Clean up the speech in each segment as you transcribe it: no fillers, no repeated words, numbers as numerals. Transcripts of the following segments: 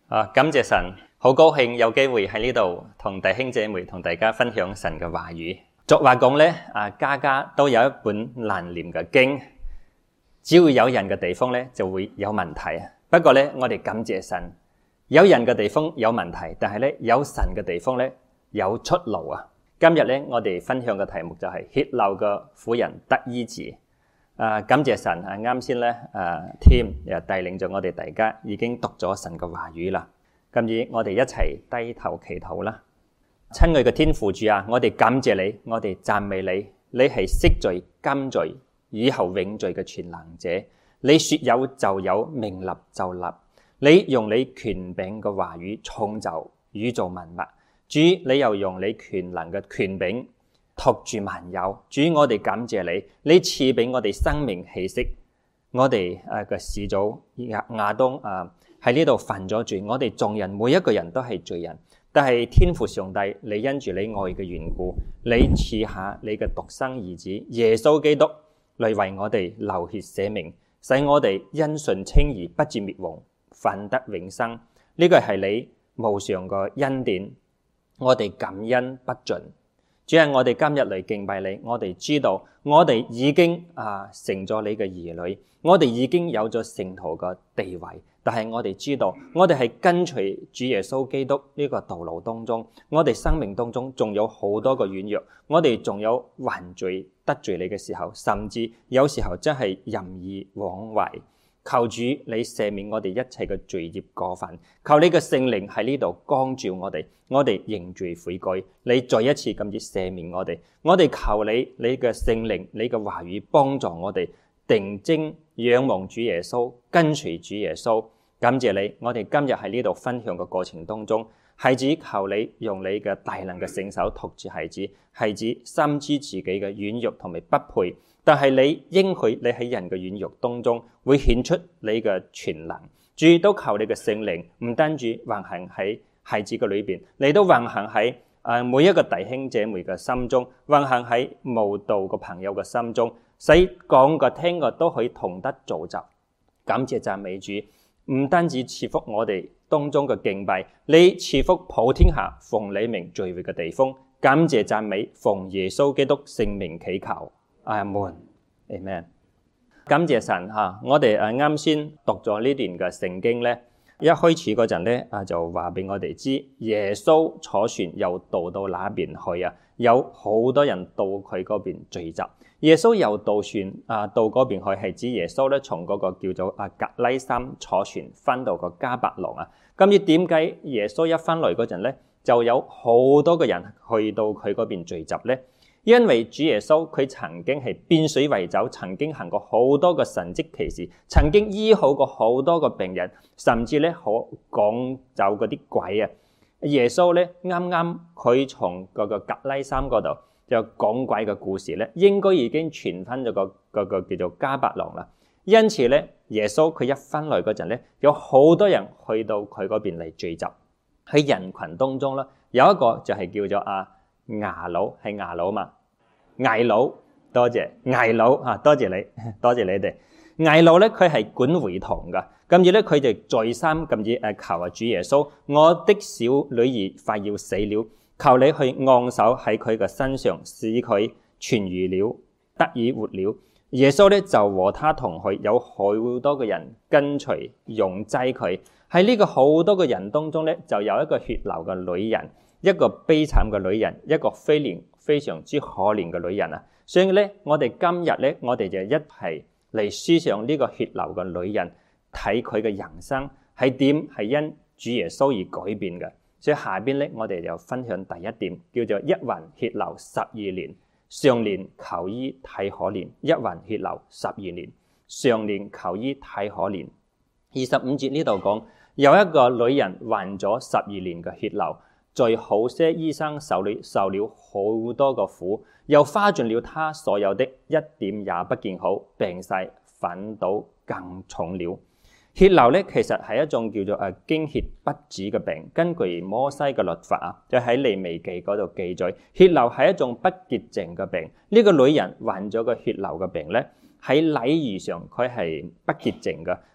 感謝神，好高興有機會喺呢度同弟兄姐妹同大家分享神嘅話語。俗話講咧，家家都有一本難念嘅經，只要有人嘅地方咧就會有問題。不過咧，我哋感謝神，有人嘅地方有問題，但係咧有神嘅地方咧有出路啊！今日咧我哋分享嘅題目就係血流嘅婦人得醫治。感謝神啱先咧Tim 又帶領咗我哋大家已經讀咗神嘅話語啦。今日我哋一齊低頭祈禱啦。親愛嘅天父主啊，我哋感謝你，我哋讚美你，你係昔在今在以後永在嘅全能者。你說有就有，命立就立。你用你權柄嘅話語創造宇宙萬物。主，你又用你權能嘅權柄托住萬有。主，我哋感謝你，你賜俾我哋生命氣息。我哋嘅始祖亞當喺呢度犯咗罪，我哋眾人每一個人都係罪人。但係天父上帝，你因住你愛嘅緣故，你賜下你嘅獨生兒子耶穌基督嚟為我哋流血捨命，使我哋因信稱義，不至滅亡，反得永生。呢個係你無上嘅恩典，我哋感恩不盡。主啊，我哋今日嚟敬拜你，我哋知道我哋已經成咗你嘅兒女，我哋已經有咗聖徒嘅地位。但係我哋知道，我哋係跟隨主耶穌基督呢個道路當中，我哋生命當中仲有好多個軟弱，我哋仲有犯罪得罪你嘅時候，甚至有時候真係任意妄為。求主你赦免我哋一切嘅罪孽過犯，求你嘅聖靈喺呢度光照我哋認罪悔改，你再一次咁樣赦免我哋求你嘅聖靈，你嘅話語幫助我哋定睛仰望主耶穌，跟隨主耶穌。感謝你，我哋今日喺呢度分享嘅過程當中，孩子求你用你嘅大能嘅聖手托住孩子深知自己嘅軟弱同埋不配，但係你應許你喺人嘅軟弱當中會顯出你嘅全能。主都求你嘅聖靈唔單止運行喺孩子嘅裏邊，你都運行喺每一個弟兄姐妹嘅心中，運行喺慕道嘅朋友嘅心中，使講個聽個都可以同得造就。感謝讚美主，唔單止賜福我哋當中嘅敬拜，你賜福普天下奉你名聚會嘅地方。感謝讚美，奉耶穌基督聖名祈求，阿門 Amen。感謝神我哋啱先讀咗呢段嘅聖經咧，一開始嗰陣咧就話俾我哋知，耶穌坐船又渡到那邊去有好多人到佢嗰邊聚集。耶穌又渡船到嗰邊去，係指耶穌咧從嗰個叫做格拉森坐船翻到個迦百農啊。咁點解耶穌一翻嚟嗰陣咧就有好多個人去到佢嗰邊聚集咧？因為主耶穌佢曾經係變水為酒，曾經行過好多個神蹟奇事，曾經醫好過好多個病人，甚至咧可趕走嗰啲鬼啊。耶穌咧啱啱佢從嗰個格拉森嗰度就講鬼嘅故事咧，應該已經傳翻咗個叫做迦百農啦。因此咧，耶穌佢一翻嚟嗰陣咧，有好多人去到佢嗰邊嚟聚集。喺人群當中啦，有一個就係叫做牙佬，係牙佬嘛，睚魯，多謝睚魯多謝你哋。睚魯咧佢係管會堂噶，咁而咧佢就再三咁樣求主耶穌，我的小女兒快要死了，求你去按手喺佢嘅身上，使佢痊癒了，得以活了。耶穌咧就和他同去，有好多個人跟隨擁擠佢。喺呢個好多個人當中咧，就有一個血流嘅女人，一個悲慘嘅女人，一個非常之可憐嘅女人啊。所以咧，我哋今日咧，我哋就一齊嚟思想呢個血流嘅女人，睇佢嘅人生係點，係因主耶穌而改變嘅。所以下邊咧，我哋就分享第一點，叫做一魂血流12年，常年求醫太可憐。一魂血流12年，常年求醫太可憐。25節呢度講，有一個女人患咗12年嘅血流，在好些醫生手裏受了好多個苦，又花盡了他所有的，一點也不見好，病勢反倒更重了。血流咧，其實係一種叫做經血不止嘅病。根據摩西嘅律法就喺利未記嗰度記載，血流係一種不潔淨嘅病。呢個女人患咗個血流嘅病咧，喺禮儀上佢係不潔淨嘅，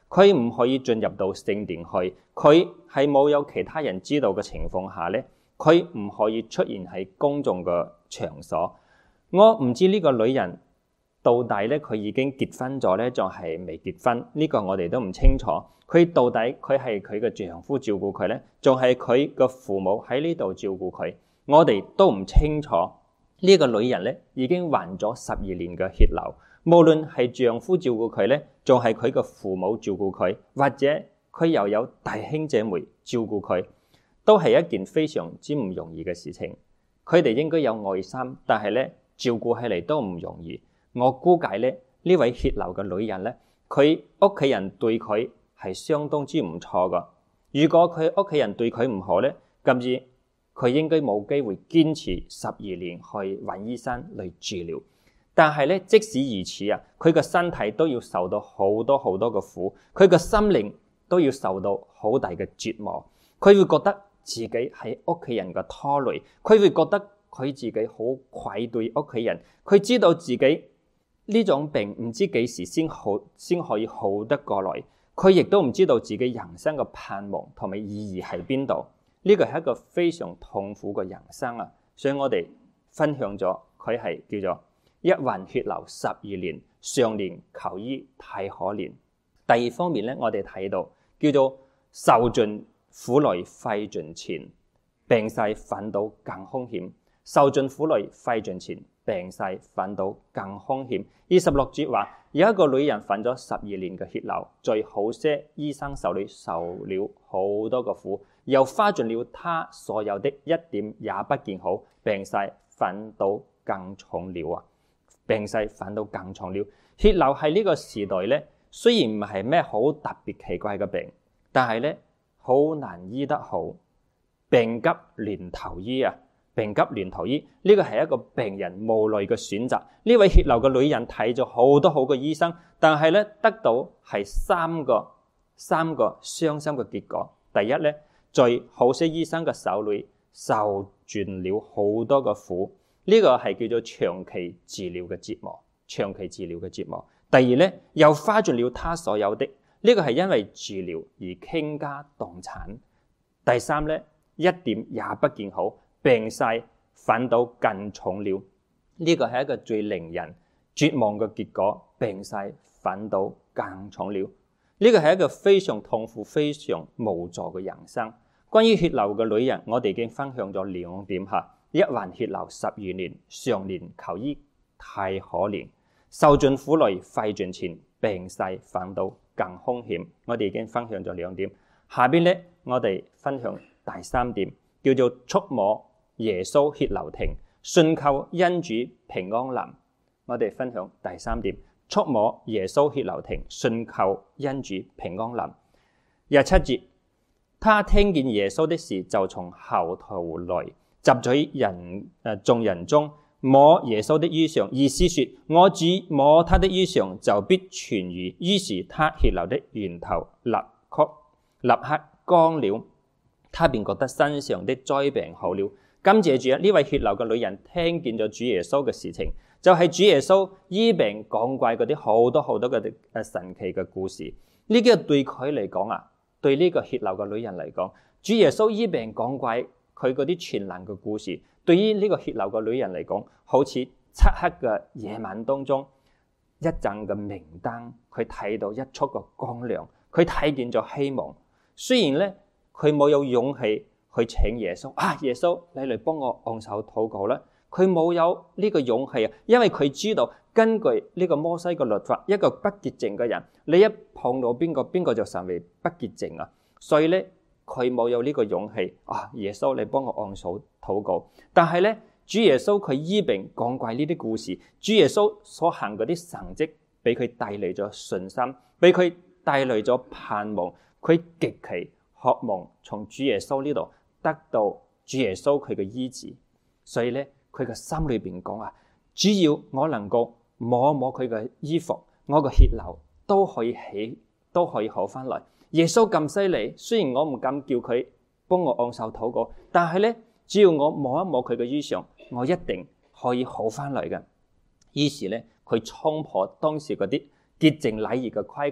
佢唔可以進入到聖殿去，佢係冇有其他人知道嘅情況下咧，佢唔可以出現喺公眾嘅場所。我唔知呢個女人到底咧佢已經結婚咗咧，仲係未結婚？呢個我哋都唔清楚。佢到底佢係佢嘅丈夫照顧佢咧，仲係佢嘅父母喺呢度照顧佢？我哋都唔清楚。呢個女人咧已經患咗12年嘅血流，無論係丈夫照顧佢咧，仲係佢嘅父母照顧佢，或者佢又有弟兄姐妹照顧佢，都係一件非常之唔容易嘅事情。佢哋應該有愛心，但係咧照顧起嚟都唔容易。我估計咧呢位血流嘅女人咧，佢屋企人對佢係相當之唔錯噶。如果佢屋企人對佢唔好咧，咁至佢應該冇機會堅持12年去揾醫生嚟治療。但係咧，即使如此啊，佢個身體都要受到好多好多嘅苦，佢個心靈都要受到好大嘅折磨。佢會覺得自己係屋企人嘅拖累，佢會覺得佢自己好愧對屋企人。佢知道自己呢種病唔知幾時先可以好得過來，佢亦都唔知道自己人生嘅盼望同埋意義喺邊度。呢個係一個非常痛苦嘅人生啊！所以我哋分享咗佢係叫做一患血流12年，常年求醫太可憐。第二方面咧，我哋睇到叫做受盡苦累費盡錢，病逝反倒更兇險。受盡苦累費盡錢，病逝反倒更兇險。26節話，有一個女人患咗12年嘅血流，在好些醫生手裏受了好多嘅苦，又花盡了他所有的，一點也不見好，病逝反倒更重了啊！病逝反倒更重了。血流喺呢個時代咧，雖然唔係咩好特別奇怪嘅病，但係咧好難醫得好，病急亂投醫啊！病急亂投醫，呢個係一個病人無奈嘅選擇。呢位血流嘅女人睇咗好多好嘅醫生，但係咧得到係三個傷心嘅結果。第一咧，在好些醫生嘅手裏受盡了好多嘅苦，呢個係叫做長期治療嘅折磨。長期治療嘅折磨。第二咧，又花盡了他所有的，呢個係因為治療而傾家蕩產。第三咧，一點也不見好，病逝反倒更重了。呢個係一個最令人絕望嘅結果，病逝反倒更重了。呢個係一個非常痛苦、非常無助嘅人生。關於血流嘅女人，我哋已經分享咗2點吓：一患血流12年，常年求醫太可憐；受盡苦累費盡錢，病逝反倒更兇險。我哋已經分享咗2點。下邊咧，我哋分享第3點，叫做觸摸耶穌血流停，信靠恩主平安臨。我哋分享第3點，觸摸耶穌血流停，信靠恩主平安臨。27節，他聽見耶穌的事，就從後頭來，集在眾人中，摸耶穌的衣裳，意思說：我只摸他的衣裳，就必痊癒。於是他血流的源頭立刻乾了，他便覺得身上的災病好了。感謝主啊！呢位血流嘅女人聽見咗主耶穌嘅事情，就係主耶穌醫病趕鬼嗰啲好多好多嘅神奇嘅故事。呢個對佢嚟講啊，對呢個血流嘅女人嚟講，主耶穌醫病趕鬼佢嗰啲全能嘅故事，對於呢個血流嘅女人嚟講，好似漆黑嘅夜晚當中一盞嘅明燈，佢睇到一束嘅光亮，佢睇見咗希望。雖然咧佢冇有勇氣去請耶穌啊，耶穌你嚟幫我按手禱告啦。佢冇有呢個勇氣啊，因為佢知道根據呢個摩西嘅律法，一個不潔淨嘅人，你一碰到邊個就成為不潔淨啊。所以咧佢冇有呢個勇氣啊，耶穌你幫我按手禱告。但係咧主耶穌佢醫病趕鬼呢啲故事，主耶穌所行嗰啲神蹟，俾佢帶嚟咗信心，俾佢帶嚟咗盼望。佢極其渴望從主耶穌呢度得到主耶穌佢嘅醫治，所以咧佢嘅心裏邊講啊，只要我能夠摸一摸佢嘅衣服，我個血流都可以好翻來。耶穌咁犀利，雖然我唔敢叫佢幫我按手禱告，但係咧只要我摸一摸佢嘅衣裳，我一定可以好翻嚟嘅。於是咧佢衝破當時嗰啲潔淨禮儀嘅規矩，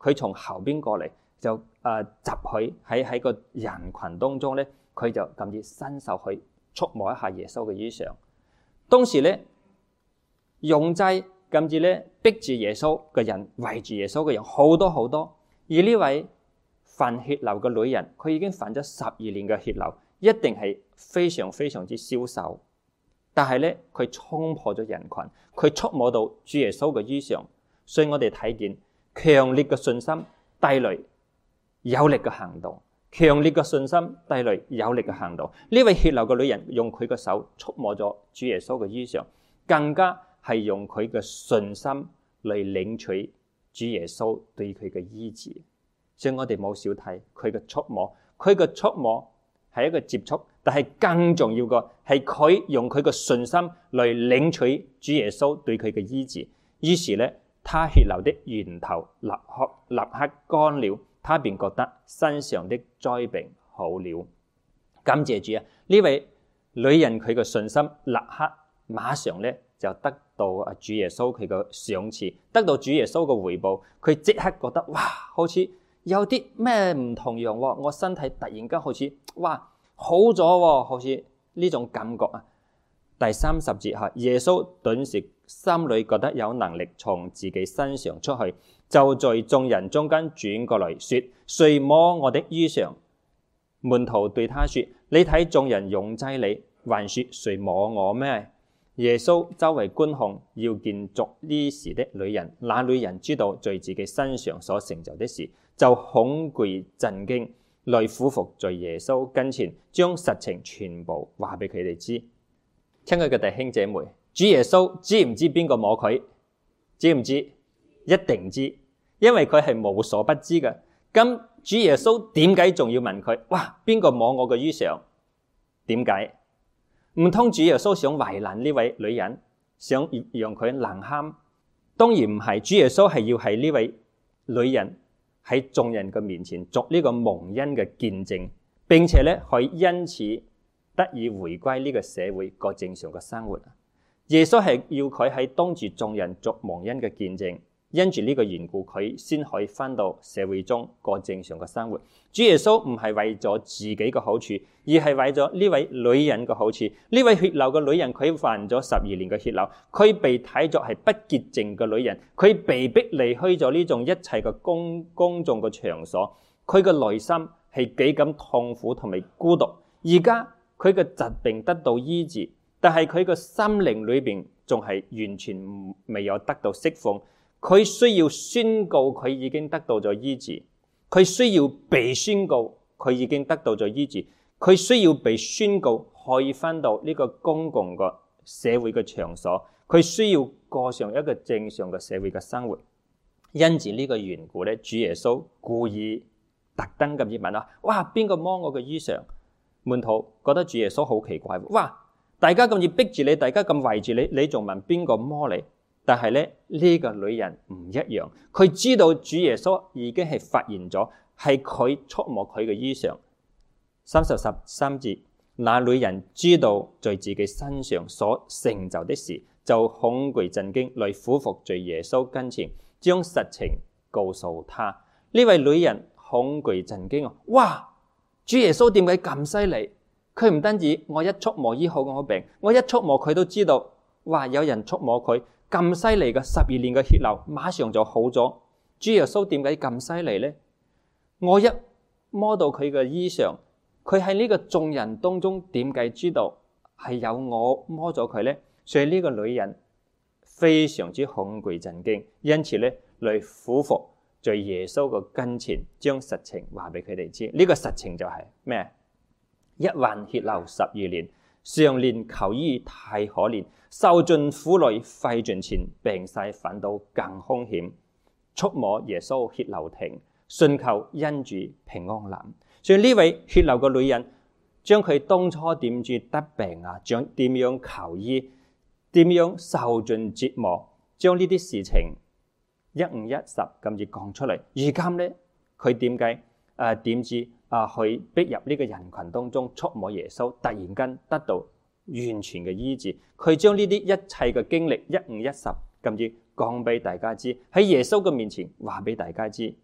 佢從後邊過嚟，就集佢喺個人群當中咧，佢就咁樣伸手去觸摸一下耶穌嘅衣裳。當時咧，擁擠咁樣咧逼住耶穌嘅人，圍住耶穌嘅人好多好多。而呢位犯血流嘅女人，佢已經犯咗12年嘅血流，一定係非常非常之消瘦。但係咧，佢衝破咗人群，佢觸摸到主耶穌嘅衣裳，所以我哋睇見強烈嘅信心帶來有力嘅行動，強烈嘅信心帶來有力嘅行動。呢位血流嘅女人用佢嘅手觸摸咗主耶穌嘅衣裳，更加係用佢嘅信心嚟領取主耶穌對佢嘅醫治。所以我哋冇少睇佢嘅觸摸，佢嘅觸摸係一個接觸，但係更重要嘅係佢用佢嘅信心嚟領取主耶穌對佢嘅醫治。於是咧，他血流的源頭立刻乾了，他便覺得身上的災病好了。感謝主啊！呢位女人佢嘅信心立刻馬上咧就得到主耶穌佢嘅賞賜，得到主耶穌嘅回報。佢即刻覺得哇，好似有啲咩唔同樣喎，我身體突然間好似哇好咗喎，好似呢種感覺啊！第30節係耶穌頓時心裏覺得有能力從自己身上出去，就在眾人中間轉過來說：誰摸我的衣裳？門徒對他說：你睇眾人擁擠你，還說誰摸我咩？耶穌周圍觀看，要見作呢事的女人。那女人知道在自己身上所成就的事，就恐懼震驚，來俯伏在耶穌跟前，將實情全部話俾佢哋知。親愛嘅弟兄姐妹，主耶穌知唔知邊個摸佢？知唔知？一定知，因為佢係無所不知嘅。咁主耶穌點解仲要問佢？哇，邊個摸我嘅衣裳？點解？唔通主耶穌想為難呢位女人，想讓佢難堪？當然唔係，主耶穌係要喺呢位女人喺眾人嘅面前作呢個蒙恩嘅見證，並且咧可以因此得以回歸呢個社會過正常嘅生活。耶穌係要佢喺當住眾人作蒙恩嘅見證，因住呢個緣故，佢先可以翻到社會中過正常嘅生活。主耶穌唔係為咗自己嘅好處，而係為咗呢位女人嘅好處。呢位血流嘅女人，佢犯咗12年嘅血流，佢被睇作係不潔淨嘅女人，佢被逼離開咗呢種一切嘅公眾嘅場所，佢嘅內心係幾咁痛苦同埋孤獨。而家佢嘅疾病得到醫治，但係佢嘅心靈裏邊仲係完全未有得到釋放。佢需要宣告佢已經得到咗醫治，佢需要被宣告佢已經得到咗醫治，佢需要被宣告可以翻到呢個公共嘅社會嘅場所，佢需要過上一個正常嘅社會嘅生活。因此呢個緣故咧，主耶穌故意特登咁樣問啊，哇，邊個摸我嘅衣裳？門徒覺得主耶穌好奇怪，哇，大家咁要逼住你，大家咁圍住你，你仲問邊個摸你？但係咧，呢個女人唔一樣，佢知道主耶穌已經係發現咗，係佢觸摸佢嘅衣裳。33節，那女人知道在自己身上所成就的事，就恐懼震驚，來俯伏在耶穌跟前，將實情告訴他。呢位女人恐懼震驚，哇！主耶穌點解咁犀利？佢唔單止我一觸摸醫好我病，我一觸摸佢都知道，哇！有人觸摸佢。咁犀利嘅12年嘅血流，馬上就好咗。主耶穌點解咁犀利呢？我一摸到佢嘅衣裳，佢喺呢個眾人當中點解知道係有我摸咗佢呢？所以呢個女人非常之恐懼震驚，因此咧嚟俯伏在耶穌嘅跟前，將實情話俾佢哋知。呢個實情就係咩？一患血流12年。常年求醫太可憐，受盡苦累費盡錢，病勢反倒更兇險。觸摸耶穌血流停，信求恩主平安臨。所以呢位血流嘅女人，將佢當初點住得病啊，將點樣求醫，點樣受盡折磨，將呢啲事情一五一十咁至講出嚟。如今咧，佢點解點知？去逼入呢個人群當中觸摸耶穌，突然間得到完全嘅醫治。佢將呢啲一切嘅經歷一五一十咁樣講俾大家知，喺耶穌嘅面前話俾大家知。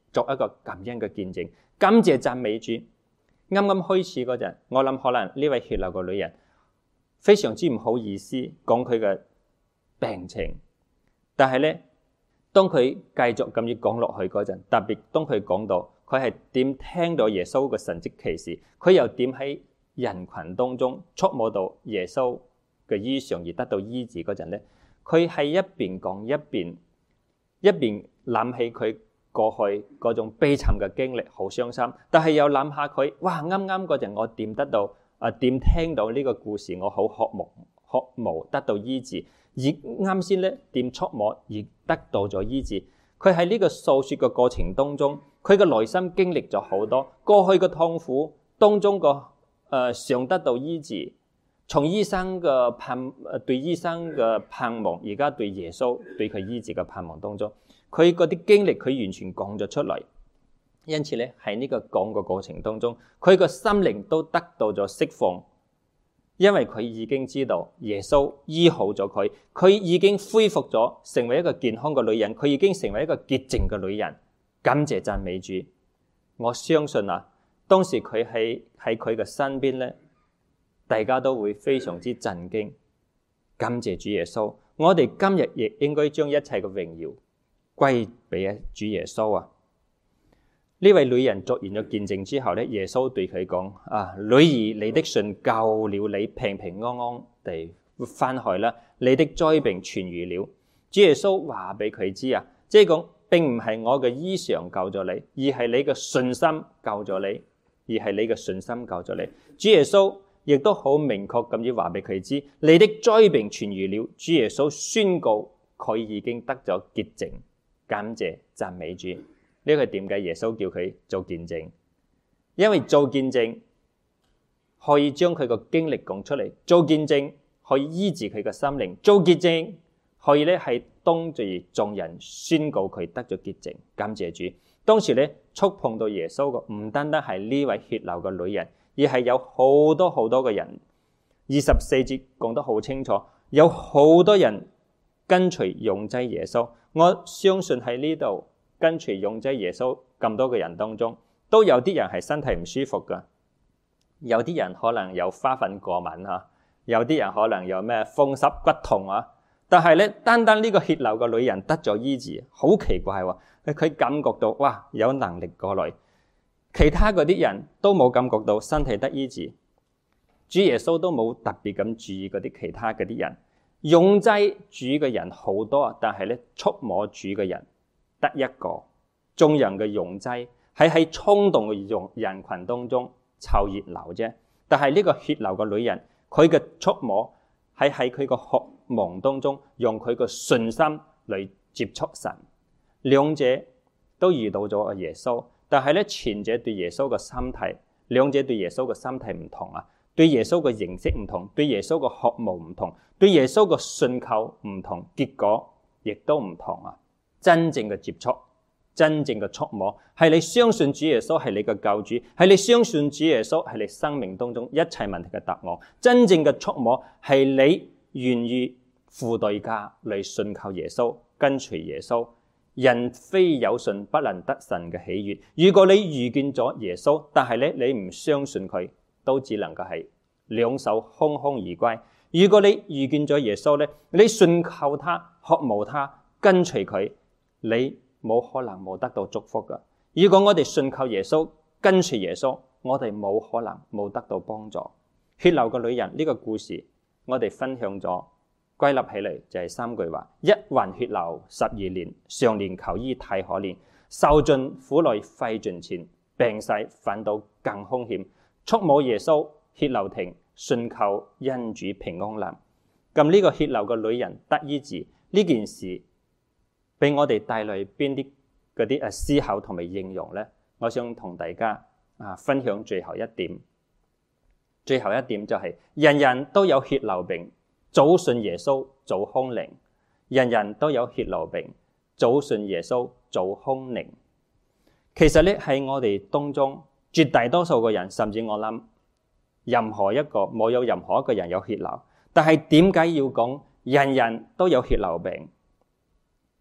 作一個感恩嘅見證，感謝讚美主。啱啱開始嗰陣，我諗可能呢位血流嘅女人非常之唔好意思講佢嘅病情，但係咧，當佢繼續咁樣講落去嗰陣，特別當佢講到佢係點聽到耶穌嘅神蹟奇事，佢又點喺人群當中觸摸到耶穌嘅衣裳而得到醫治嗰陣咧，佢係一邊講一邊諗起佢過去嗰種悲慘嘅經歷，好傷心，但係又諗下佢，哇！啱啱嗰陣我點得到點聽到呢個故事，我好渴慕得到醫治，而啱先咧點觸摸而得到咗醫治。佢喺呢個訴說嘅過程當中，佢嘅內心經歷咗好多過去嘅痛苦當中個想得到醫治，從醫生嘅對醫生嘅盼望，而家對耶穌對佢醫治嘅盼望當中，佢嗰啲經歷佢完全講咗出嚟。因此咧喺呢個講嘅過程當中，佢個心靈都得到咗釋放，因為佢已經知道耶穌醫好咗佢，佢已經恢復咗成為一個健康嘅女人，佢已經成為一個潔淨嘅女人。感謝讚美主。我相信當時佢喺佢嘅身邊咧，大家都會非常之震驚。感謝主耶穌，我哋今日亦應該將一切嘅榮耀歸俾主耶穌啊！呢位女人作完咗見證之後咧，耶穌對佢講：女兒，你的信救了你，平平安安地翻去啦，你的災病痊癒了。主耶穌話俾佢知即係講並唔係我嘅衣裳救咗你，而係你嘅信心救咗你，而係你嘅信心救咗你。主耶穌亦都好明確咁樣話俾佢知，你的災病痊癒了。主耶穌宣告佢已經得咗潔淨，感謝讚美主。呢個係點解耶穌叫佢做見證？因為做見證可以將佢個經歷講出嚟，做見證可以醫治佢個心靈，做見證可以咧係當住眾人宣告佢得咗潔淨。感謝主。當時咧觸碰到耶穌嘅唔單單係呢位血流嘅女人，而係有好多好多嘅人。24節講得好清楚，有好多人跟隨擁擠耶穌。我相信喺呢度跟隨擁擠耶穌咁多嘅人當中，都有啲人係身體唔舒服噶，有啲人可能有花粉過敏有啲人可能有咩風濕骨痛但係咧，單單呢個血流嘅女人得咗醫治，好奇怪喎！佢感覺到哇，有能力過來，其他嗰啲人都冇感覺到身體得醫治，主耶穌都冇特別咁注意嗰啲其他嗰啲人。擁擠主嘅人好多，但係咧觸摸主嘅人得一個。眾人嘅擁擠係喺衝動嘅人群當中湊熱鬧啫，但係呢個血流嘅女人，佢嘅觸摸係喺佢個渴望當中，用佢個信心嚟接觸神。兩者都遇到咗耶穌，但係咧前者對耶穌嘅心態，兩者對耶穌嘅心態唔同對耶穌嘅認識唔同，對耶穌嘅渴慕唔同，對耶穌嘅信靠唔同，結果亦都唔同真正嘅接觸，真正嘅觸摸，係你相信主耶穌係你嘅救主，係你相信主耶穌係你生命當中一切問題嘅答案。真正嘅觸摸係你願意付代價嚟信靠耶穌，跟隨耶穌。人非有信不能得神嘅喜悅。如果你遇見咗耶穌，但係咧你唔相信佢，都只能夠係兩手空空而歸。如果你遇見咗耶穌咧，你信靠他，渴慕他，跟隨佢，你冇可能冇得到祝福噶。如果我哋信靠耶穌，跟隨耶穌，我哋冇可能冇得到幫助。血流嘅女人呢個故事，我哋分享咗，歸納起嚟就係3句話：一患血流12年，常年求醫太可憐，受盡苦累費盡錢，病逝反倒更兇險。觸摸耶穌，血流停，信靠恩主平安臨。咁呢個血流嘅女人得醫治呢件事，俾我哋帶來邊啲嗰啲思考同埋應用呢？我想同大家分享最後一點。最後一點就係人人都有血流病，早信耶穌早康寧。人人都有血流病，早信耶穌早康寧。其實咧喺我哋當中絕大多數嘅人，甚至我諗冇有任何一個人有血流，但係點解要講人人都有血流病？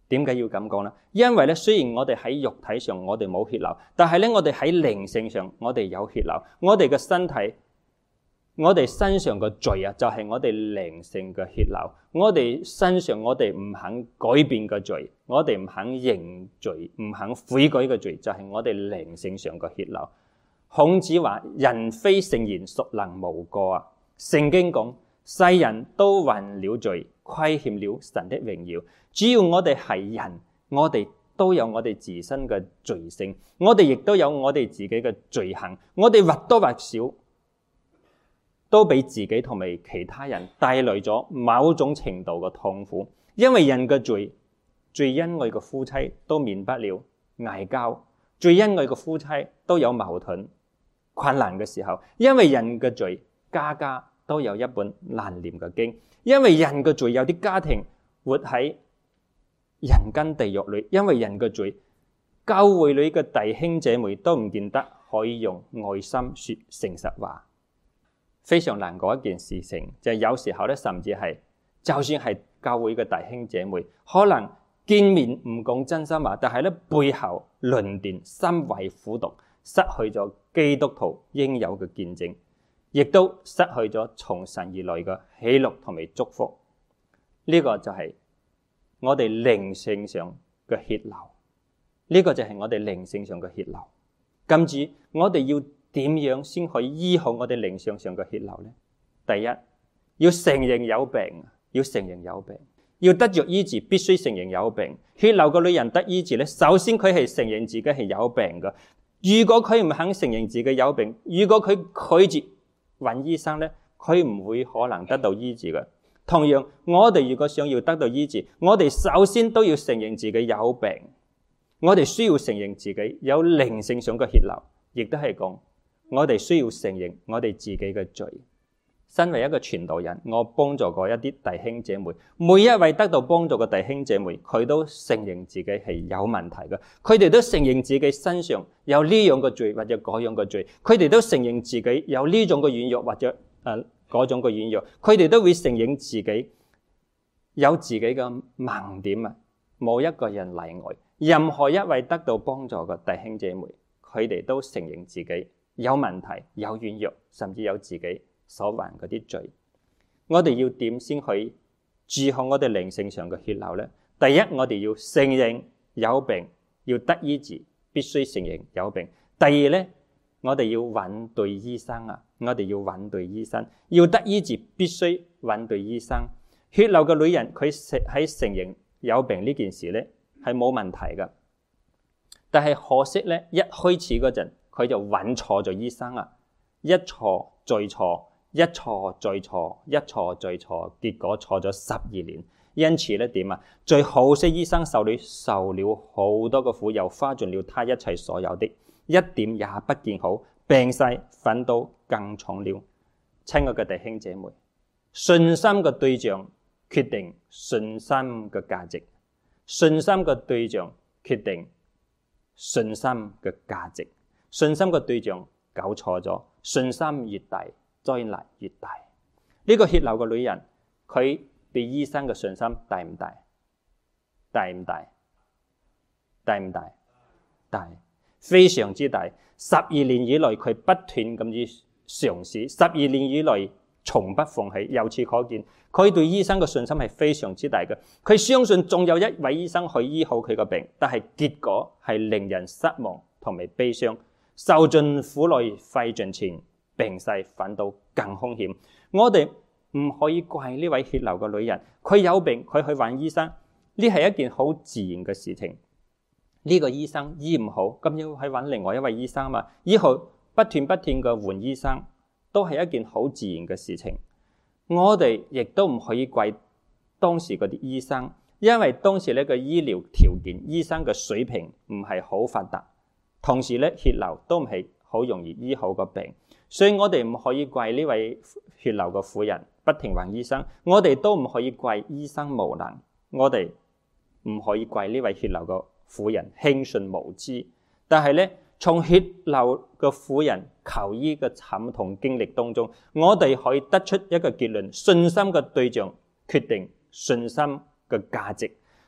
點解要咁講呢？因為咧，雖然我哋喺肉體上我哋冇血流，但係咧我哋喺靈性上我哋有血流。我哋嘅身體，我哋身上嘅罪啊，就係我哋靈性嘅血流。我哋身上我哋唔肯改變嘅罪，我哋唔肯認罪、唔肯悔改嘅罪，就係我哋靈性上嘅血流。孔子話：人非聖賢，孰能無過啊？聖經講，世人都犯了罪，虧欠了神的榮耀。只要我哋係人，我哋都有我哋自身嘅罪性，我哋亦都有我哋自己嘅罪行，我哋或多或少都俾自己同埋其他人帶來咗某種程度嘅痛苦。因為人嘅罪，最恩愛嘅夫妻都免不了嗌交，最恩愛嘅夫妻都有矛盾困難嘅時候。因為人嘅罪，家家都有一本難念嘅經。因為人嘅罪，有啲家庭活喺人間地獄裏。因為人嘅罪，教會裏嘅弟兄姐妹都唔見得可以用愛心說誠實話。非常難過一件事情，就係有時候咧，甚至係就算係教會嘅弟兄姐妹，可能見面唔講真心話，但係咧背後論斷、心懷苦毒，失去咗基督徒應有嘅見證，亦都失去咗從神而來嘅喜樂同埋祝福。呢個就係我哋靈性上嘅血流，呢個就係我哋靈性上嘅血流。今次我哋要點樣先可以醫好我哋靈性上嘅血流呢？第一，要承認有病，要承認有病，要得着醫治，必須承認有病。血流嘅女人得醫治咧，首先佢係承認自己係有病嘅。如果佢唔肯承認自己有病，如果佢拒絕揾醫生咧，佢唔會可能得到醫治嘅。同樣，我哋如果想要得到醫治，我哋首先都要承認自己有病。我哋需要承認自己有靈性上嘅血流，亦都係講我哋需要承認我哋自己嘅罪。身為一個傳道人，我幫助過一啲弟兄姐妹，每一位得到幫助嘅弟兄姐妹，佢都承認自己係有問題嘅，佢哋都承認自己身上有呢樣嘅罪或者嗰樣嘅罪，佢哋都承認自己有呢種嘅軟弱或者嗰種嘅軟弱，佢哋都會承認自己有自己嘅盲點啊，冇一個人例外。任何一位得到幫助嘅弟兄姐妹，佢哋都承認自己有問題、有軟弱，甚至有自己所犯嗰啲罪。我哋要點先去治好我哋靈性上嘅血流呢？第一，我哋要承認有病，要得醫治，必須承認有病。第二呢，我哋要揾對醫生啊！我哋要揾對醫生，要得醫治，必須揾對醫生。血流嘅女人，佢喺承認有病呢件事呢，係冇問題噶。但係可惜呢，一開始嗰陣，佢就揾錯咗醫生啊！一錯再錯，一錯再錯，一錯再錯，結果錯咗12年。因此咧點啊？最可惜醫生受了好多個苦，又花盡了他一切所有的，一點也不見好，病勢反倒更重了。親愛嘅弟兄姐妹，信心嘅對象決定信心嘅價值，信心嘅對象決定信心嘅價值。信心嘅對象搞錯咗，信心越大，災難越大。呢個血流嘅女人，佢對醫生嘅信心大唔大？大唔大？大唔大？大，非常之大。12年以來，佢不斷咁樣嘗試，12年以來從不放棄。由此可見，佢對醫生嘅信心係非常之大嘅。佢相信仲有一位醫生去醫好佢嘅病，但係結果係令人失望同埋悲傷。受盡苦累，費盡錢，病勢反倒更兇險。我哋唔可以怪呢位血流嘅女人，佢有病，佢去揾醫生，呢係一件好自然嘅事情。呢個醫生醫唔好，咁要去揾另外一位醫生嘛。以後不斷嘅換醫生，都係一件好自然嘅事情。我哋亦都唔可以怪當時嗰啲醫生，因為當時呢個醫療條件、醫生嘅水平唔係好發達。同時咧，血流都唔係好容易醫好個病，所以我哋唔可以怪呢位血流嘅婦人不停揾醫生，我哋都唔可以怪醫生無能，我哋唔可以怪呢位血流嘅婦人輕信無知。但係咧，從血流嘅婦人求醫嘅慘痛經歷當中，我哋可以得出一個結論：信心嘅對象決定信心嘅價值。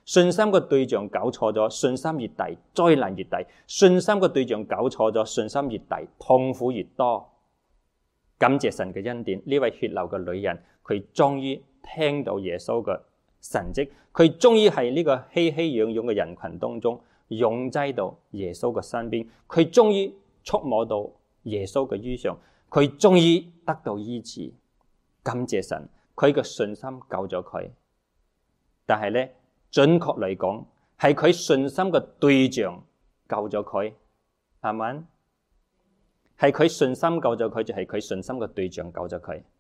信心嘅對象搞錯咗，信心越大，災難越大；信心嘅對象搞錯咗，信心越大，痛苦越多。感謝神嘅恩典，呢位血流嘅女人，佢終於聽到耶穌嘅神蹟，佢終於喺呢個熙熙攘攘嘅人群當中擁擠到耶穌嘅身邊，佢終於觸摸到耶穌嘅衣裳，佢終於得到醫治。感謝神，佢嘅信心救咗佢。但係咧，準確嚟講，係佢信心嘅對象救咗佢，係咪？係佢信心救咗佢，就係佢信心嘅對象救咗佢。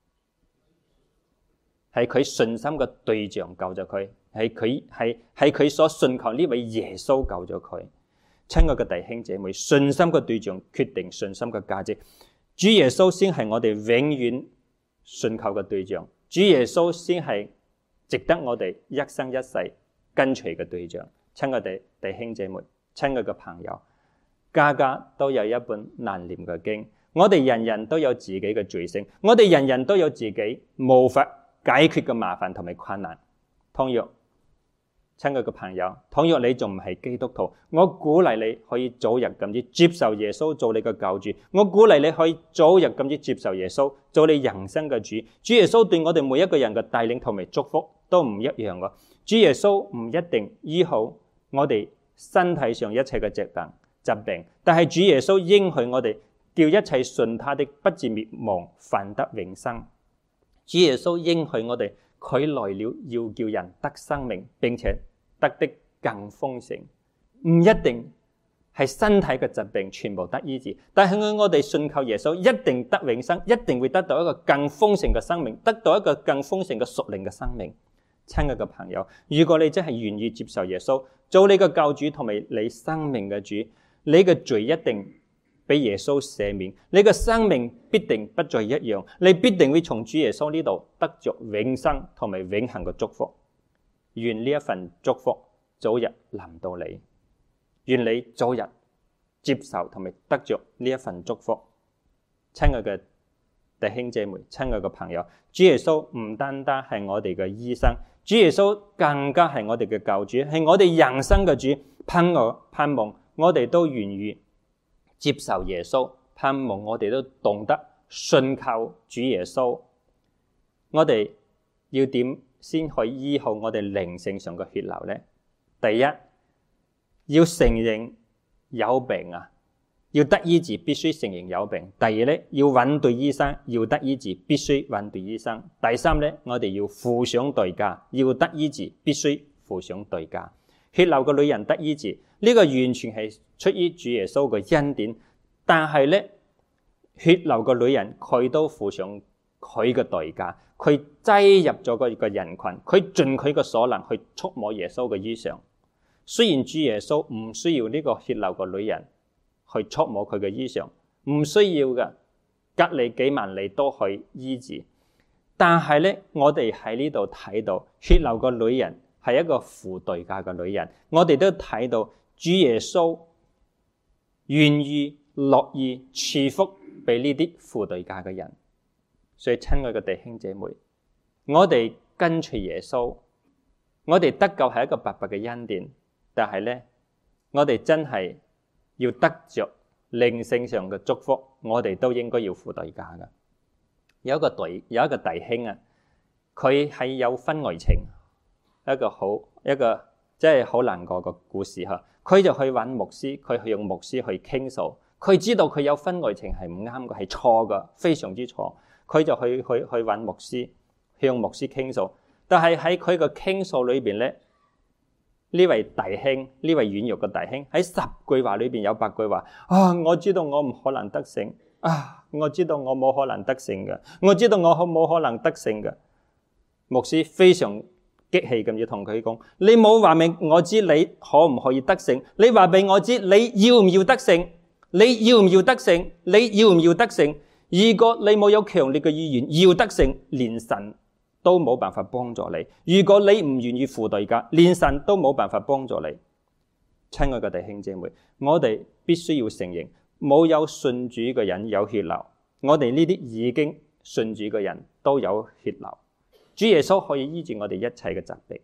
係佢信心嘅對象救咗佢，係佢所信靠呢位耶穌救咗佢。親愛嘅弟兄姐妹，信心嘅對象決定信心嘅價值。主耶穌先係我哋永遠信靠嘅對象，主耶穌先係值得我哋一生一世跟隨嘅對象。親愛嘅弟兄姐妹，親愛嘅朋友，家家都有一本難念嘅經，我哋人人都有自己嘅罪性，我哋人人都有自己無法解決嘅麻煩同埋困難。倘若親愛嘅朋友，倘若你仲唔係基督徒，我鼓勵你可以早日咁樣接受耶穌做你嘅救主。我鼓勵你可以早日咁樣接受耶穌做你人生嘅主。主耶穌對我哋每一個人嘅帶領同埋祝福都唔一樣嘅。主耶穌唔一定醫好我哋身體上一切嘅疾病，但係主耶穌應許我哋叫一切信他的不至滅亡，反得永生。主耶穌應許我哋，佢來了要叫人得生命，並且得的更豐盛。唔一定係身體嘅疾病全部得醫治，但係我哋信靠耶穌一定得永生，一定會得到一個更豐盛嘅生命，得到一個更豐盛嘅屬靈嘅生命。親愛嘅朋友，如果你真係願意接受耶穌做你嘅救主同埋你生命嘅主，你嘅罪一定俾耶穌赦免，你嘅生命必定不再一樣，你必定會從主耶穌呢度得着永生同埋永恆嘅祝福。願呢一份祝福早日臨到你，願你早日接受同埋得着呢一份祝福。親愛嘅弟兄姐妹，親愛嘅朋友，主耶穌唔單單係我哋嘅醫生，主耶穌更加係我哋嘅救主，係我哋人生嘅主。盼望我哋都願意接受耶穌，盼望我哋都懂得信靠主耶穌。我哋要點先可以醫好我哋靈性上嘅血流呢？第一，要承認有病啊，要得醫治必須承認有病。第二咧，要揾對醫生，要得醫治必須揾對醫生。第三咧，我哋要付上代價，要得醫治必須付上代價。血流嘅女人得醫治，呢個完全係出於主耶穌嘅恩典。但係咧，血流嘅女人佢都付上佢嘅代價，佢擠入咗個人群，佢盡佢嘅所能去觸摸耶穌嘅衣裳。雖然主耶穌唔需要呢個血流嘅女人去觸摸佢嘅衣裳，唔需要嘅，隔離幾萬里都去醫治。但係咧，我哋喺呢度睇到血流嘅女人係一個付代價嘅女人，我哋都睇到主耶穌願意樂意賜福俾呢啲付代價嘅人。所以親愛嘅弟兄姐妹，我哋跟隨耶穌，我哋得救係一個白白嘅恩典，但係咧，我哋真係要得着靈性上嘅祝福，我哋都應該要付代價嘅。有一個弟兄啊，佢係有婚外情，一個真係好難過嘅故事吓。佢就去揾牧師，佢去用牧師去傾訴，佢知道佢有婚外情係唔啱嘅，係錯嘅，非常之錯。佢就去揾牧師，向牧師傾訴。但係喺佢嘅傾訴裏邊咧，呢位弟兄，呢位軟弱嘅弟兄喺10句話裏邊有8句話啊，我知道我唔可能得勝啊，我知道我冇可能得勝嘅，我知道我冇可能得勝嘅。牧師非常激氣咁要同佢講，你冇話明我知你可唔可以得勝，你話俾我知你要唔要得勝，你要唔要得勝，你要唔要得勝。如果你冇有強烈嘅意願要得勝，連神都冇辦法幫助你。如果你唔願意付代價，連神都冇辦法幫助你。親愛嘅弟兄姐妹，我哋必須要承認，冇有信主嘅人有血流，我哋呢啲已經信主嘅人都有血流。主耶穌可以醫治我哋一切嘅疾病，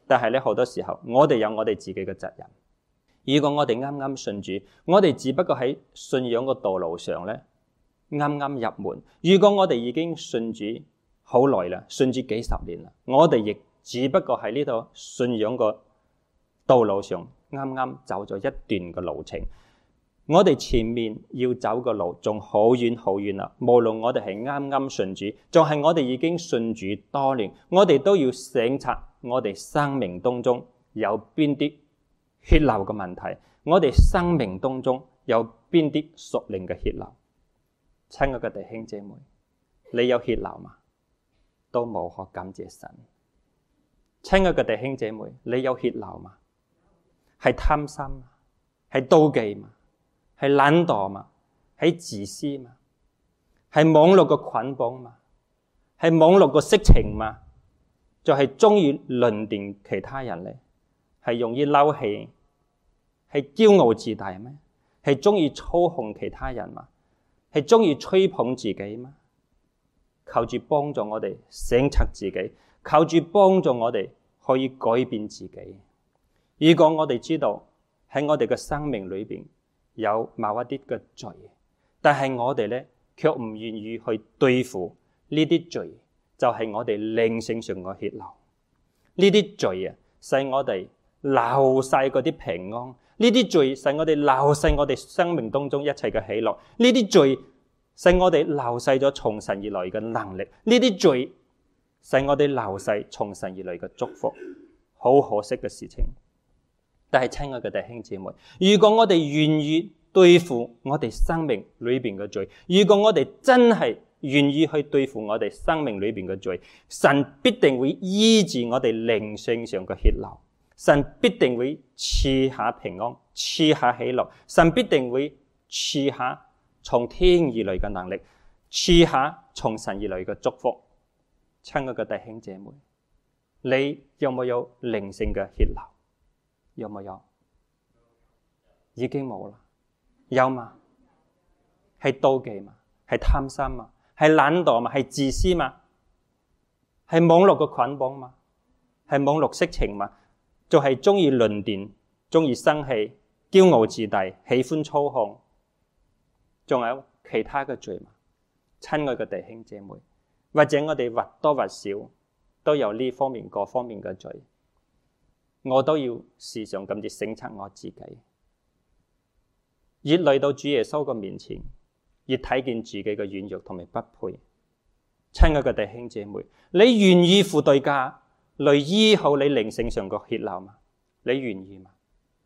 但係咧好多時候，我哋有我哋自己嘅責任。如果我哋啱啱信主，我哋只不過喺信仰嘅道路上咧啱啱入門。如果我哋已經信主好耐啦，信主幾十年啦，我哋亦只不過喺呢度信仰嘅道路上啱啱走咗一段嘅路程。我哋前面要走嘅路仲好遠好遠啦。無論我哋係啱啱信主，仲係我哋已經信主多年，我哋都要省察我哋生命當中有邊啲血流嘅問題，我哋生命當中有邊啲屬靈嘅血流。親愛嘅弟兄姐妹，你有血流嗎？都無可感謝神。親愛嘅弟兄姐妹，你有血流嗎？係貪心，係妒忌嘛？係懶惰嘛？係自私嘛？係網絡嘅捆綁嘛？係網絡嘅色情嘛？就係中意論斷其他人咧？係容易嬲氣？係驕傲自大咩？係中意操控其他人嘛？係中意吹捧自己嗎？求主幫助我哋省察自己，求主幫助我哋可以改變自己。如果我哋知道喺我哋嘅生命裏邊有某一啲嘅罪，但係我哋咧卻唔願意去對付呢啲罪，就係我哋靈性上嘅血流。呢啲罪啊，使我哋流晒嗰啲平安。呢啲罪使我哋流逝我哋生命當中一切嘅喜樂。呢啲罪使我哋流逝咗從神而來嘅能力。呢啲罪使我哋流逝從神而來嘅祝福。好可惜嘅事情。但係親愛嘅弟兄姊妹，如果我哋願意對付我哋生命裏邊嘅罪，如果我哋真係願意去對付我哋生命裏邊嘅罪，神必定會醫治我哋靈性上嘅血流。神必定會賜下平安，賜下喜樂。神必定會賜下從天而來嘅能力，賜下從神而來嘅祝福。親愛嘅弟兄姐妹，你有冇有靈性嘅血流？有冇有？已經冇啦。有嘛？係妒忌嘛？係貪心嘛？係懶惰嘛？係自私嘛？係網絡嘅捆綁嘛？係網絡色情嘛？就係中意論斷，中意生氣，驕傲自大，喜歡操控，仲有其他嘅罪嘛？親愛嘅弟兄姐妹，或者我哋或多或少都有呢方面各方面嘅罪，我都要時常咁樣省察我自己。越嚟到主耶穌嘅面前，越睇見自己嘅軟弱同埋不配。親愛嘅弟兄姐妹，你願意付代價嚟醫好你靈性上嘅血流嘛？你願意嘛？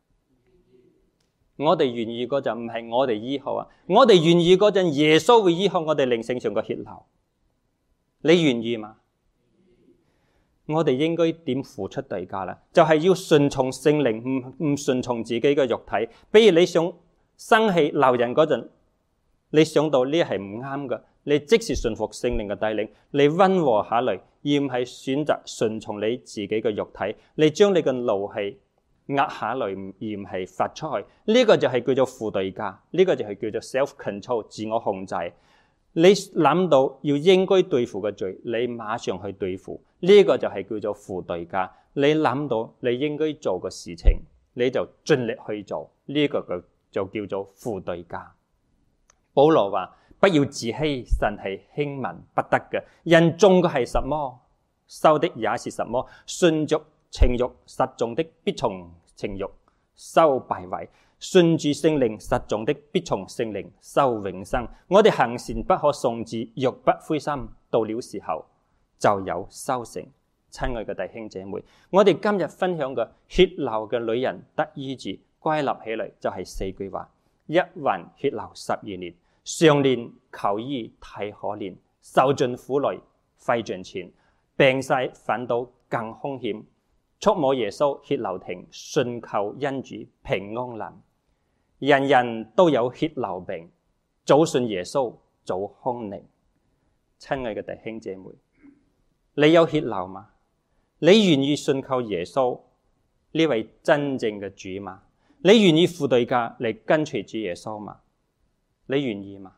我哋願意嗰陣唔係我哋醫好啊，我哋願意嗰陣耶穌會醫好我哋靈性上嘅血流。你願意嘛？我哋應該點付出代價啦？就係要順從聖靈，唔順從自己嘅肉體。比如你想生氣鬧人嗰陣，你想到呢係唔啱嘅，你即時順服聖靈嘅帶領，你溫和下嚟，而唔係選擇順從你自己嘅肉體，你將你嘅怒氣壓下嚟，而唔係發出去。呢個就係叫做付代價，呢個就係叫做 self-control 自我控制。你諗到要應該對付嘅罪，你馬上去對付，呢個就係叫做付代價。你諗到你應該做嘅事情，你就盡力去做，呢個就叫做付代價。保羅話：不要自欺，神係輕慢不得嘅。人種嘅係什麼，收的也是什麼。順着情慾撒種的，必從情慾收敗壞；順住聖靈撒種的，必從聖靈收永生。我哋行善不可喪志，若不灰心，到了時候就有收成。親愛嘅弟兄姐妹，我哋今日分享嘅血流嘅女人得醫治，歸納起嚟就係4句話：一患血流12年，常年求醫太可憐，受盡苦累費盡錢，病勢反倒更兇險。觸摸耶穌血流停，信求恩主平安臨。人人都有血流病，早信耶穌早康寧。親愛嘅弟兄姐妹，你有血流嗎？你願意信靠耶穌呢位真正嘅主嗎？你願意付代價嚟跟隨主耶穌嗎？你願意嗎？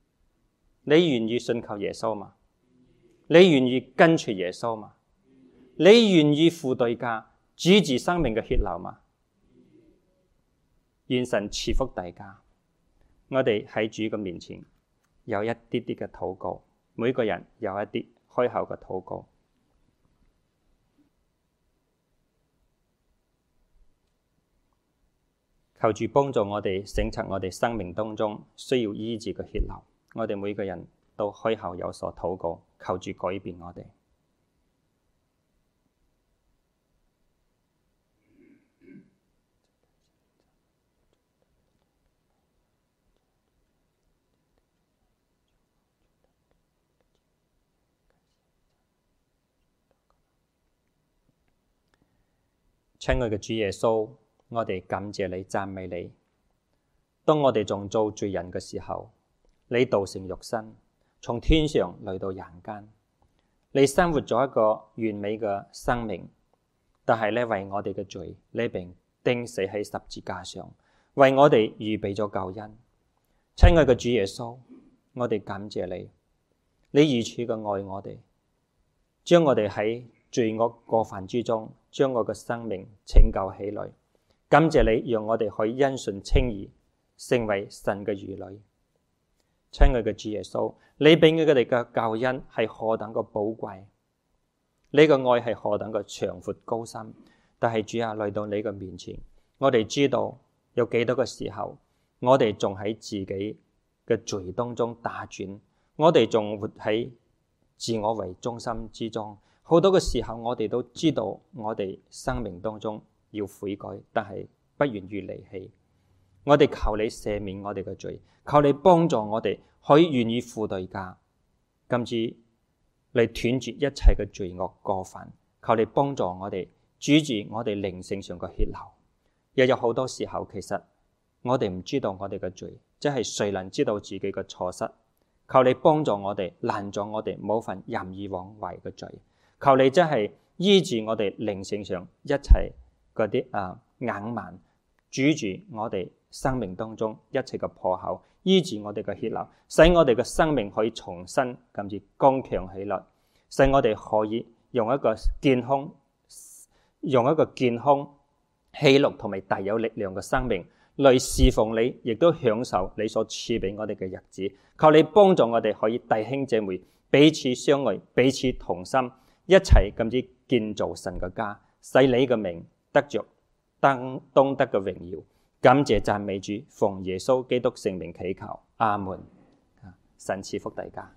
你願意信靠耶穌嗎？你願意跟隨耶穌嗎？ 你願意付代價止住生命嘅血流嗎？願神賜福大家。我哋喺主嘅面前有一啲啲嘅禱告，每個人有一啲開口嘅禱告。求主幫助我哋省察我哋生命當中需要醫治嘅血流。我哋每個人都開口有所禱告，求主改變我哋。親愛嘅主耶穌，我哋感謝你、讚美你。當我哋仲做罪人嘅時候，你道成肉身，從天上來到人間。你生活咗一個完美嘅生命，但係咧為我哋嘅罪，你並釘死喺十字架上，為我哋預備咗救恩。親愛嘅主耶穌，我哋感謝你，你如此嘅愛我哋，將我哋喺罪惡過犯之中，將我嘅生命拯救起來。感謝你，讓我哋可以因信稱義，成為神嘅兒女。親愛嘅主耶穌，你俾佢哋嘅救恩係何等嘅寶貴，你嘅愛係何等嘅長闊高深。但係主啊，來到你嘅面前，我哋知道有幾多個時候，我哋仲喺自己嘅罪當中打轉，我哋仲活喺自我為中心之中。好多嘅時候，我哋都知道我哋生命當中要悔改，但係不願意離棄。我哋求你赦免我哋嘅罪，求你幫助我哋可以願意付代價，今次嚟斷絕一切嘅罪惡過犯。求你幫助我哋主住我哋靈性上嘅血流。又有好多時候，其實我哋唔知道我哋嘅罪，即係誰能知道自己嘅錯失？求你幫助我哋，攔阻我哋冇份任意妄為嘅罪。求你真係醫治我哋靈性上一切嗰啲硬慢，主住我哋生命當中一切嘅破口，醫治我哋嘅血流，使我哋嘅生命可以重新咁至剛強起來，使我哋可以用一個健康、喜樂同埋大有力量嘅生命嚟侍奉你，亦都享受你所賜俾我哋嘅日子。求你幫助我哋可以弟兄姐妹彼此相愛，彼此同心，一齊咁至建造神嘅家，使你嘅名得着當得嘅榮耀。感謝讚美主，奉耶穌基督聖名祈求，阿門。神賜福大家。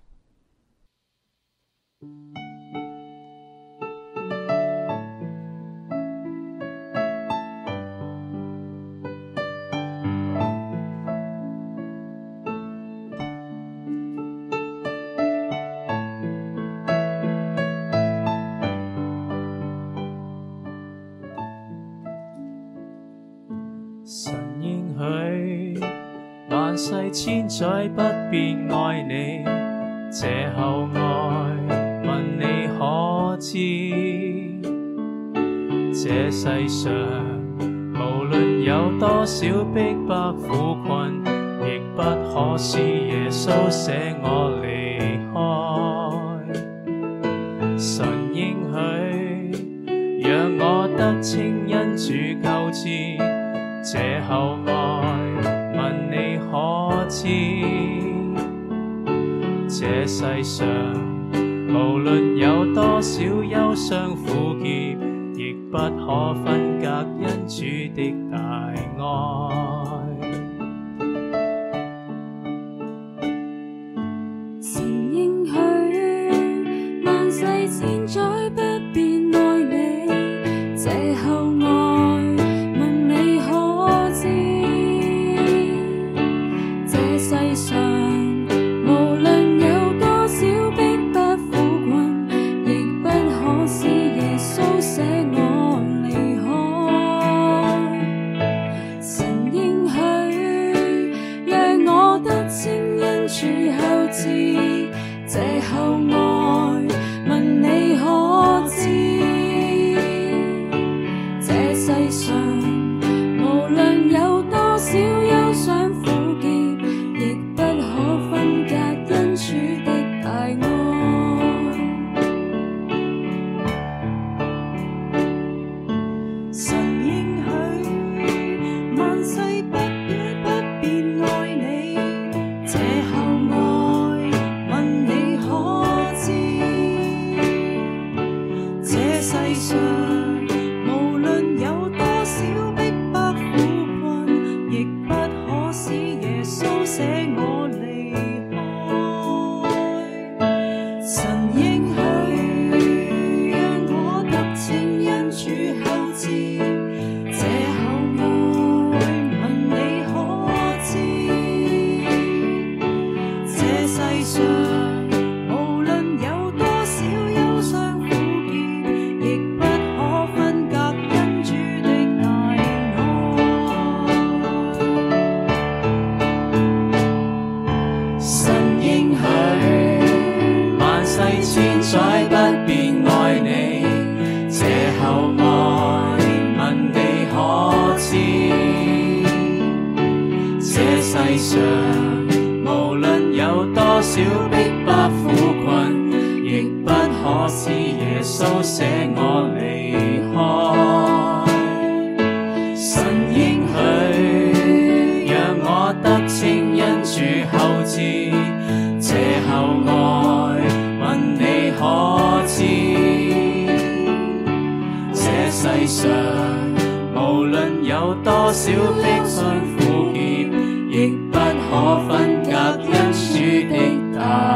神應許萬世千載不變愛你，這厚愛問你可知？這世上無論有多少逼迫苦困，亦不可使耶穌捨我離開。神應許讓我得稱恩主救之，這厚愛問你可知？這世上無論有多少憂傷苦澀，亦不可分隔恩主的大愛。 神應許萬世千載不變愛你，這厚愛問你可知？這世上無論有多少逼迫苦困，亦不可使耶穌捨我離開。神應許讓我得稱恩主後嗣，這厚愛問你可知？這世上無論有多少憂傷苦澀，亦不可分隔恩主的大愛。 千載不變愛你，這厚愛問你可知？這世上無論有多少逼迫苦困，亦不可使耶穌捨我離開。神應許讓我得稱恩主後嗣，這厚愛問你可知？這世上無論有多少逼迫苦澀，亦不可分隔恩主的大